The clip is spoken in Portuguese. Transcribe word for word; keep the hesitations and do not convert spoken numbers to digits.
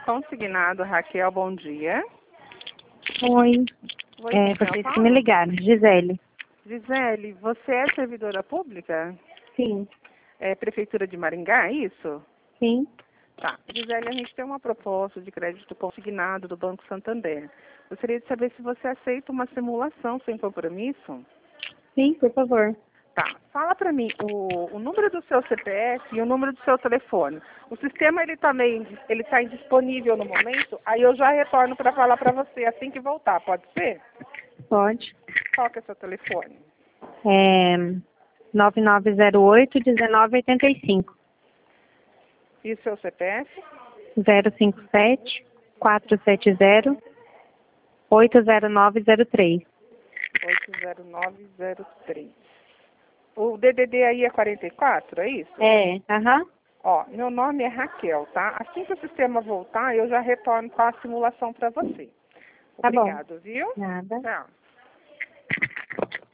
Consignado, Raquel, bom dia. Oi, Oi, é, quem vocês fala? que me ligaram, Gisele. Gisele, você é servidora pública? Sim, É Prefeitura de Maringá, é isso? sim, Tá. Gisele, a gente tem uma proposta de crédito consignado do Banco Santander. Gostaria de saber se você aceita uma simulação sem compromisso. sim, por favor. Tá. Fala para mim o, o número do seu C P F e o número do seu telefone. O sistema ele também ele está indisponível no momento. Aí eu já retorno para falar para você assim que voltar. Pode ser? Pode. Qual que é o seu telefone? É nove nove zero oito, um nove oito cinco. E o seu C P F? zero cinco sete, quatro sete zero, oito zero nove zero três. oito zero nove zero três. O D D D aí é quarenta e quatro, é isso? É, aham. Ó, meu nome é Raquel, tá? Assim que o sistema voltar, eu já retorno com a simulação para você. Tá bom. Obrigado, viu? Nada. Tchau.